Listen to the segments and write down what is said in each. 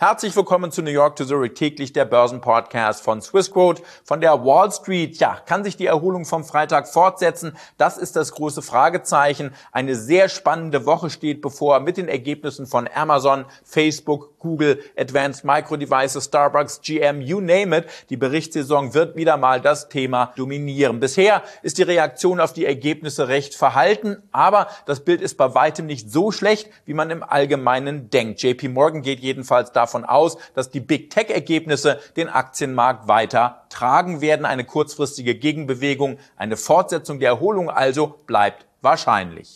Herzlich willkommen zu New York to Zurich, täglich der Börsenpodcast von Swissquote. Von der Wall Street, kann sich die Erholung vom Freitag fortsetzen? Das ist das große Fragezeichen. Eine sehr spannende Woche steht bevor mit den Ergebnissen von Amazon, Facebook, Google, Advanced Micro Devices, Starbucks, GM, you name it. Die Berichtssaison wird wieder mal das Thema dominieren. Bisher ist die Reaktion auf die Ergebnisse recht verhalten, aber das Bild ist bei weitem nicht so schlecht, wie man im Allgemeinen denkt. JP Morgan geht jedenfalls davon aus, dass die Big Tech-Ergebnisse den Aktienmarkt weiter tragen werden. Eine kurzfristige Gegenbewegung, eine Fortsetzung der Erholung also bleibt wahrscheinlich.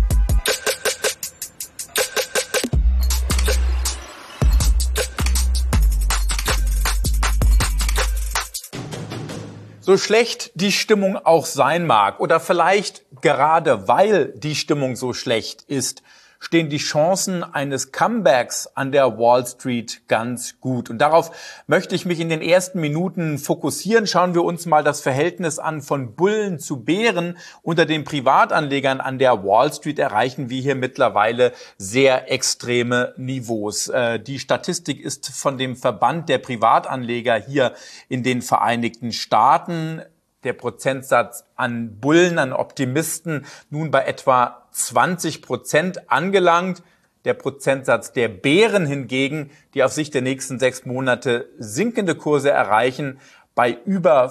So schlecht die Stimmung auch sein mag oder vielleicht gerade weil die Stimmung so schlecht ist, stehen die Chancen eines Comebacks an der Wall Street ganz gut. Und darauf möchte ich mich in den ersten Minuten fokussieren. Schauen wir uns mal das Verhältnis an von Bullen zu Bären. Unter den Privatanlegern an der Wall Street erreichen wir hier mittlerweile sehr extreme Niveaus. Die Statistik ist von dem Verband der Privatanleger hier in den Vereinigten Staaten. Der Prozentsatz an Bullen, an Optimisten nun bei etwa 20% angelangt. Der Prozentsatz der Bären hingegen, die auf Sicht der nächsten 6 Monate sinkende Kurse erreichen, bei über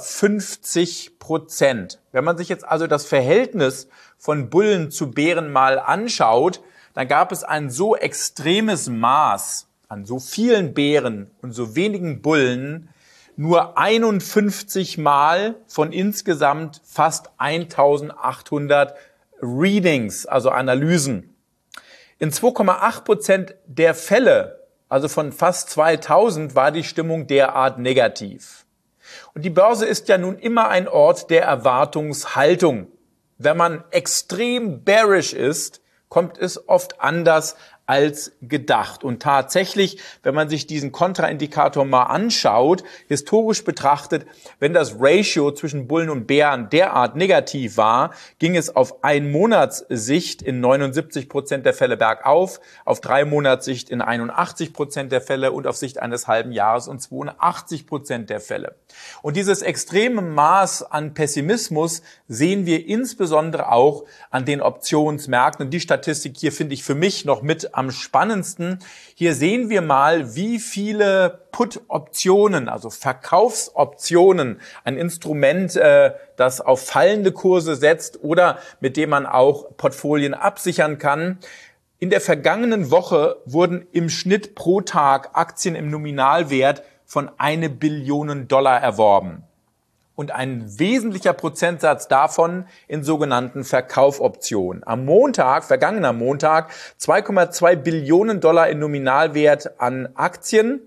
50%. Wenn man sich jetzt also das Verhältnis von Bullen zu Bären mal anschaut, dann gab es ein so extremes Maß an so vielen Bären und so wenigen Bullen, nur 51 Mal von insgesamt fast 1800 Readings, also Analysen. In 2,8% der Fälle, also von fast 2000, war die Stimmung derart negativ. Und die Börse ist ja nun immer ein Ort der Erwartungshaltung. Wenn man extrem bearish ist, kommt es oft anders als gedacht. Und tatsächlich, wenn man sich diesen Kontraindikator mal anschaut, historisch betrachtet, wenn das Ratio zwischen Bullen und Bären derart negativ war, ging es auf 1 Monatssicht in 79% der Fälle bergauf, auf 3 Monatssicht in 81% der Fälle und auf Sicht eines halben Jahres und 82% der Fälle. Und dieses extreme Maß an Pessimismus sehen wir insbesondere auch an den Optionsmärkten. Und die Statistik hier finde ich für mich noch mit am spannendsten. Hier sehen wir mal, wie viele Put-Optionen, also Verkaufsoptionen, ein Instrument, das auf fallende Kurse setzt oder mit dem man auch Portfolien absichern kann. In der vergangenen Woche wurden im Schnitt pro Tag Aktien im Nominalwert von $1 Billion erworben. Und ein wesentlicher Prozentsatz davon in sogenannten Verkaufoptionen. Am Montag, vergangener Montag, $2,2 Billionen in Nominalwert an Aktien.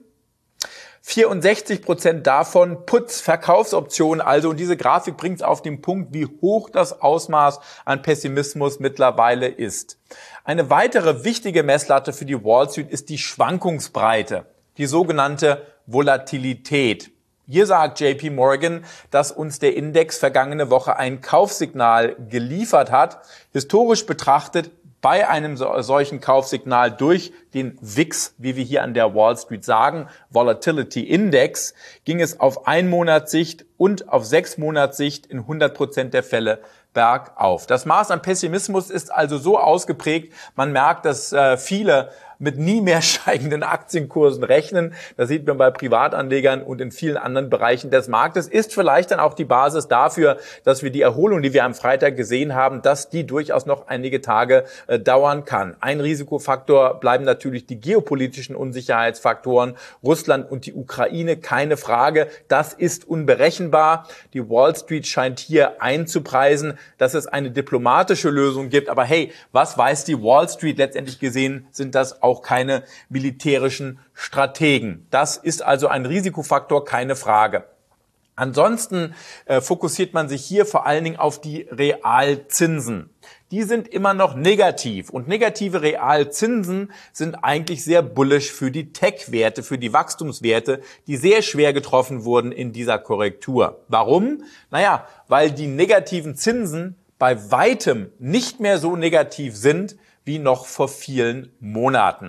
64% davon Puts, Verkaufsoptionen also. Und diese Grafik bringt es auf den Punkt, wie hoch das Ausmaß an Pessimismus mittlerweile ist. Eine weitere wichtige Messlatte für die Wall Street ist die Schwankungsbreite, die sogenannte Volatilität. Hier sagt JP Morgan, dass uns der Index vergangene Woche ein Kaufsignal geliefert hat. Historisch betrachtet bei einem solchen Kaufsignal durch den VIX, wie wir hier an der Wall Street sagen, Volatility Index, ging es auf 1 Monatssicht und auf 6 Monatssicht in 100% der Fälle bergauf. Das Maß an Pessimismus ist also so ausgeprägt, man merkt, dass viele mit nie mehr steigenden Aktienkursen rechnen. Das sieht man bei Privatanlegern und in vielen anderen Bereichen des Marktes. Ist vielleicht dann auch die Basis dafür, dass wir die Erholung, die wir am Freitag gesehen haben, dass die durchaus noch einige Tage dauern kann. Ein Risikofaktor bleiben natürlich die geopolitischen Unsicherheitsfaktoren. Russland und die Ukraine, keine Frage. Das ist unberechenbar. Die Wall Street scheint hier einzupreisen, dass es eine diplomatische Lösung gibt. Aber hey, was weiß die Wall Street? Letztendlich gesehen sind das auch keine militärischen Strategen. Das ist also ein Risikofaktor, keine Frage. Ansonsten fokussiert man sich hier vor allen Dingen auf die Realzinsen. Die sind immer noch negativ und negative Realzinsen sind eigentlich sehr bullish für die Tech-Werte, für die Wachstumswerte, die sehr schwer getroffen wurden in dieser Korrektur. Warum? Naja, weil die negativen Zinsen bei weitem nicht mehr so negativ sind wie noch vor vielen Monaten.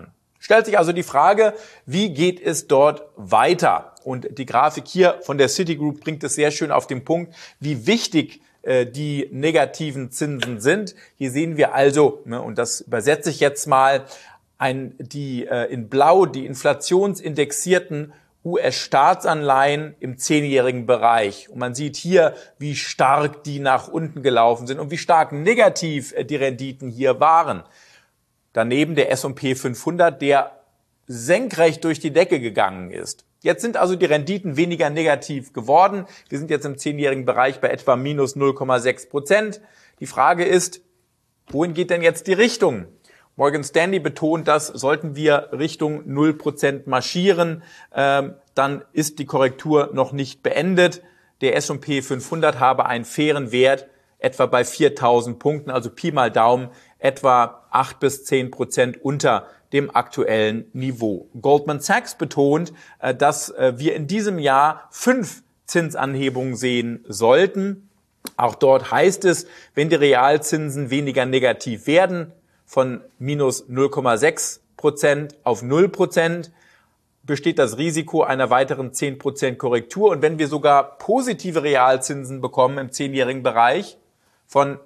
Stellt sich also die Frage, wie geht es dort weiter? Und die Grafik hier von der Citigroup bringt es sehr schön auf den Punkt, wie wichtig die negativen Zinsen sind. Hier sehen wir also, und das übersetze ich jetzt mal, in Blau die inflationsindexierten US-Staatsanleihen im 10-jährigen Bereich. Und man sieht hier, wie stark die nach unten gelaufen sind und wie stark negativ die Renditen hier waren. Daneben der S&P 500, der senkrecht durch die Decke gegangen ist. Jetzt sind also die Renditen weniger negativ geworden. Wir sind jetzt im 10-jährigen Bereich bei etwa minus 0,6%. Die Frage ist, wohin geht denn jetzt die Richtung? Morgan Stanley betont, dass sollten wir Richtung 0% marschieren, dann ist die Korrektur noch nicht beendet. Der S&P 500 habe einen fairen Wert etwa bei 4.000 Punkten, also Pi mal Daumen, etwa 8 bis 10% unter dem aktuellen Niveau. Goldman Sachs betont, dass wir in diesem Jahr 5 Zinsanhebungen sehen sollten. Auch dort heißt es, wenn die Realzinsen weniger negativ werden, von minus 0,6% auf 0%, besteht das Risiko einer weiteren 10% Korrektur. Und wenn wir sogar positive Realzinsen bekommen im 10-jährigen Bereich von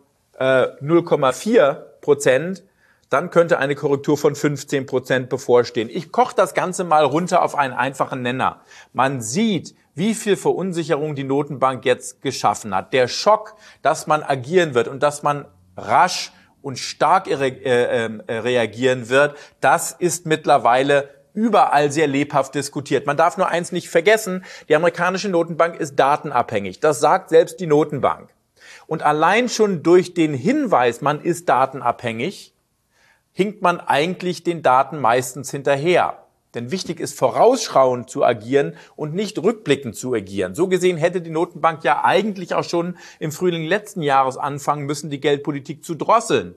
0,4%, dann könnte eine Korrektur von 15% bevorstehen. Ich koche das Ganze mal runter auf einen einfachen Nenner. Man sieht, wie viel Verunsicherung die Notenbank jetzt geschaffen hat. Der Schock, dass man agieren wird und dass man rasch und stark reagieren wird, das ist mittlerweile überall sehr lebhaft diskutiert. Man darf nur eins nicht vergessen, die amerikanische Notenbank ist datenabhängig. Das sagt selbst die Notenbank. Und allein schon durch den Hinweis, man ist datenabhängig, hinkt man eigentlich den Daten meistens hinterher. Denn wichtig ist, vorausschauend zu agieren und nicht rückblickend zu agieren. So gesehen hätte die Notenbank ja eigentlich auch schon im Frühling letzten Jahres anfangen müssen, die Geldpolitik zu drosseln.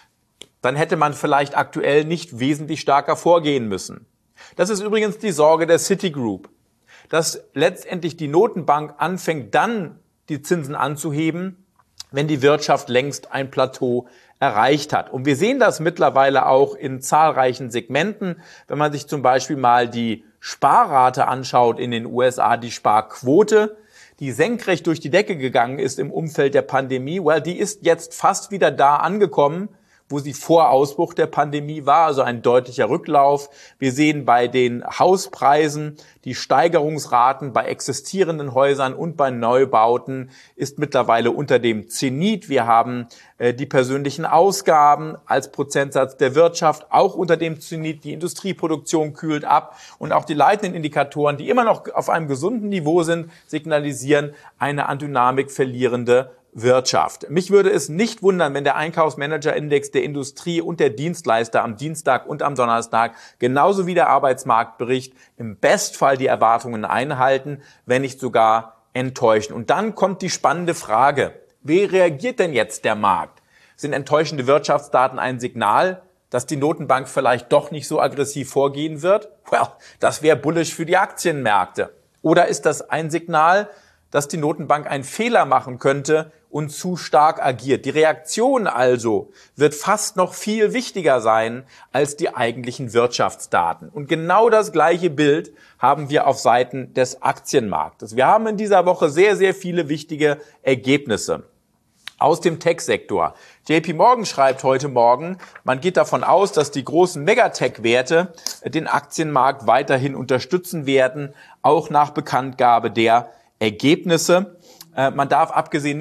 Dann hätte man vielleicht aktuell nicht wesentlich stärker vorgehen müssen. Das ist übrigens die Sorge der Citigroup, dass letztendlich die Notenbank anfängt, dann die Zinsen anzuheben, wenn die Wirtschaft längst ein Plateau erreicht hat. Und wir sehen das mittlerweile auch in zahlreichen Segmenten. Wenn man sich zum Beispiel mal die Sparrate anschaut in den USA, die Sparquote, die senkrecht durch die Decke gegangen ist im Umfeld der Pandemie, die ist jetzt fast wieder da angekommen, wo sie vor Ausbruch der Pandemie war, also ein deutlicher Rücklauf. Wir sehen bei den Hauspreisen die Steigerungsraten bei existierenden Häusern und bei Neubauten ist mittlerweile unter dem Zenit. Wir haben die persönlichen Ausgaben als Prozentsatz der Wirtschaft auch unter dem Zenit. Die Industrieproduktion kühlt ab und auch die leitenden Indikatoren, die immer noch auf einem gesunden Niveau sind, signalisieren eine an Dynamik verlierende Wirtschaft. Mich würde es nicht wundern, wenn der Einkaufsmanager-Index der Industrie und der Dienstleister am Dienstag und am Donnerstag genauso wie der Arbeitsmarktbericht im Bestfall die Erwartungen einhalten, wenn nicht sogar enttäuschen. Und dann kommt die spannende Frage, wie reagiert denn jetzt der Markt? Sind enttäuschende Wirtschaftsdaten ein Signal, dass die Notenbank vielleicht doch nicht so aggressiv vorgehen wird? Das wäre bullish für die Aktienmärkte. Oder ist das ein Signal, dass die Notenbank einen Fehler machen könnte und zu stark agiert? Die Reaktion also wird fast noch viel wichtiger sein als die eigentlichen Wirtschaftsdaten. Und genau das gleiche Bild haben wir auf Seiten des Aktienmarktes. Wir haben in dieser Woche sehr, sehr viele wichtige Ergebnisse aus dem Tech-Sektor. JP Morgan schreibt heute Morgen, man geht davon aus, dass die großen Megatech-Werte den Aktienmarkt weiterhin unterstützen werden, auch nach Bekanntgabe der Ergebnisse. Man darf abgesehen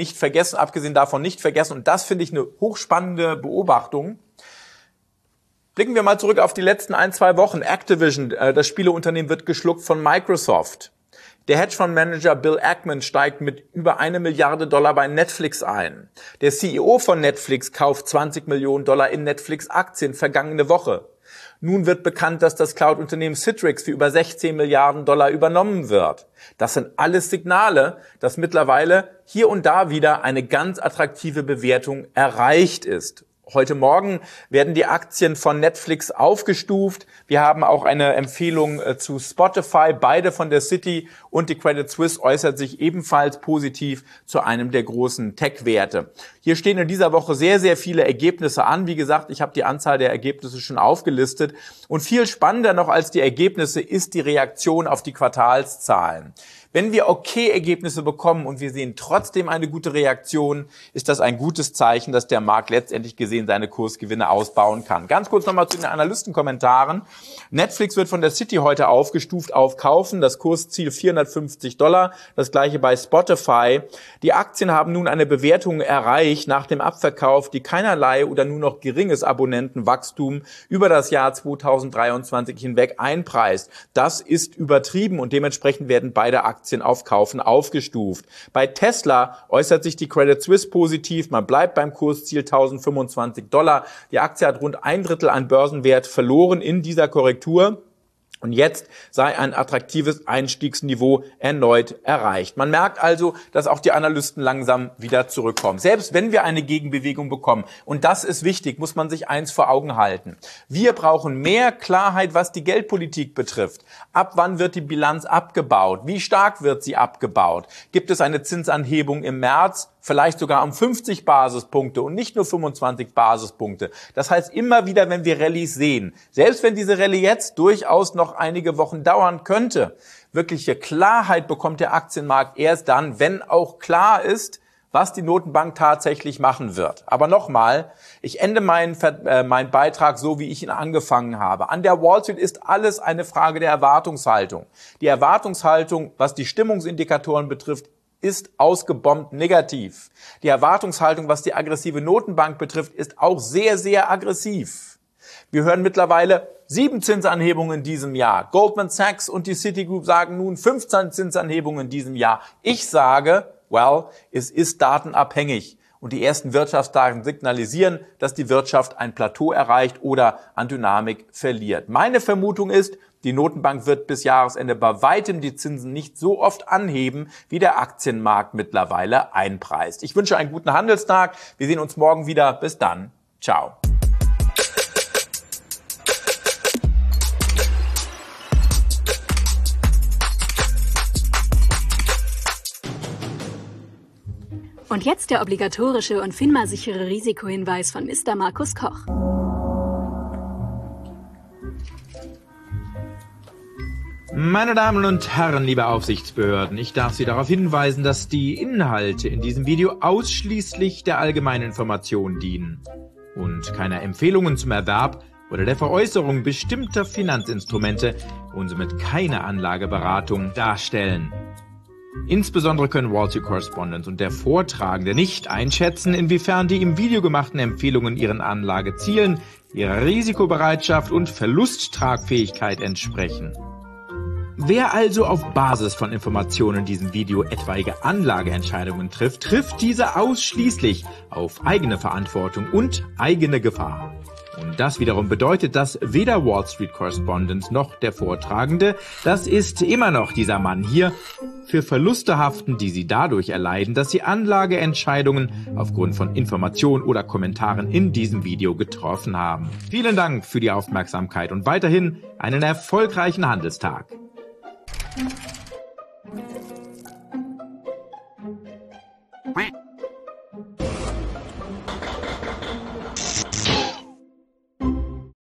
davon nicht vergessen, und das finde ich eine hochspannende Beobachtung. Blicken wir mal zurück auf die letzten 1-2 Wochen. Activision, das Spieleunternehmen, wird geschluckt von Microsoft. Der Hedgefondsmanager Bill Ackman steigt mit über $1 Milliarde bei Netflix ein. Der CEO von Netflix kauft $20 Millionen in Netflix-Aktien vergangene Woche. Nun wird bekannt, dass das Cloud-Unternehmen Citrix für über $16 Milliarden übernommen wird. Das sind alles Signale, dass mittlerweile hier und da wieder eine ganz attraktive Bewertung erreicht ist. Heute Morgen werden die Aktien von Netflix aufgestuft. Wir haben auch eine Empfehlung zu Spotify. Beide von der Citi und die Credit Suisse äußert sich ebenfalls positiv zu einem der großen Tech-Werte. Hier stehen in dieser Woche sehr, sehr viele Ergebnisse an. Wie gesagt, ich habe die Anzahl der Ergebnisse schon aufgelistet. Und viel spannender noch als die Ergebnisse ist die Reaktion auf die Quartalszahlen. Wenn wir okay Ergebnisse bekommen und wir sehen trotzdem eine gute Reaktion, ist das ein gutes Zeichen, dass der Markt letztendlich gesehen seine Kursgewinne ausbauen kann. Ganz kurz nochmal zu den Analystenkommentaren. Netflix wird von der Citi heute aufgestuft auf Kaufen, das Kursziel $450. Das gleiche bei Spotify. Die Aktien haben nun eine Bewertung erreicht nach dem Abverkauf, die keinerlei oder nur noch geringes Abonnentenwachstum über das Jahr 2023 hinweg einpreist. Das ist übertrieben und dementsprechend werden beide Aktien auf Kaufen aufgestuft. Bei Tesla äußert sich die Credit Suisse positiv. Man bleibt beim Kursziel $1.025. Die Aktie hat rund 1/3 an Börsenwert verloren in dieser Korrektur. Und jetzt sei ein attraktives Einstiegsniveau erneut erreicht. Man merkt also, dass auch die Analysten langsam wieder zurückkommen. Selbst wenn wir eine Gegenbewegung bekommen, und das ist wichtig, muss man sich eins vor Augen halten. Wir brauchen mehr Klarheit, was die Geldpolitik betrifft. Ab wann wird die Bilanz abgebaut? Wie stark wird sie abgebaut? Gibt es eine Zinsanhebung im März? Vielleicht sogar um 50 Basispunkte und nicht nur 25 Basispunkte. Das heißt, immer wieder, wenn wir Rallyes sehen, selbst wenn diese Rallye jetzt durchaus noch einige Wochen dauern könnte, wirkliche Klarheit bekommt der Aktienmarkt erst dann, wenn auch klar ist, was die Notenbank tatsächlich machen wird. Aber nochmal, ich ende meinen Beitrag so, wie ich ihn angefangen habe. An der Wall Street ist alles eine Frage der Erwartungshaltung. Die Erwartungshaltung, was die Stimmungsindikatoren betrifft, ist ausgebombt negativ. Die Erwartungshaltung, was die aggressive Notenbank betrifft, ist auch sehr, sehr aggressiv. Wir hören mittlerweile 7 Zinsanhebungen in diesem Jahr. Goldman Sachs und die Citigroup sagen nun 15 Zinsanhebungen in diesem Jahr. Ich sage, es ist datenabhängig. Und die ersten Wirtschaftsdaten signalisieren, dass die Wirtschaft ein Plateau erreicht oder an Dynamik verliert. Meine Vermutung ist, die Notenbank wird bis Jahresende bei weitem die Zinsen nicht so oft anheben, wie der Aktienmarkt mittlerweile einpreist. Ich wünsche einen guten Handelstag. Wir sehen uns morgen wieder. Bis dann. Ciao. Und jetzt der obligatorische und FINMA-sichere Risikohinweis von Mr. Markus Koch. Meine Damen und Herren, liebe Aufsichtsbehörden, ich darf Sie darauf hinweisen, dass die Inhalte in diesem Video ausschließlich der allgemeinen Information dienen und keine Empfehlungen zum Erwerb oder der Veräußerung bestimmter Finanzinstrumente und somit keine Anlageberatung darstellen. Insbesondere können Wall Street Correspondent und der Vortragende nicht einschätzen, inwiefern die im Video gemachten Empfehlungen ihren Anlagezielen, ihrer Risikobereitschaft und Verlusttragfähigkeit entsprechen. Wer also auf Basis von Informationen in diesem Video etwaige Anlageentscheidungen trifft, trifft diese ausschließlich auf eigene Verantwortung und eigene Gefahr. Und das wiederum bedeutet, dass weder Wall Street Correspondent noch der Vortragende, das ist immer noch dieser Mann hier, für Verluste haften, die sie dadurch erleiden, dass sie Anlageentscheidungen aufgrund von Informationen oder Kommentaren in diesem Video getroffen haben. Vielen Dank für die Aufmerksamkeit und weiterhin einen erfolgreichen Handelstag.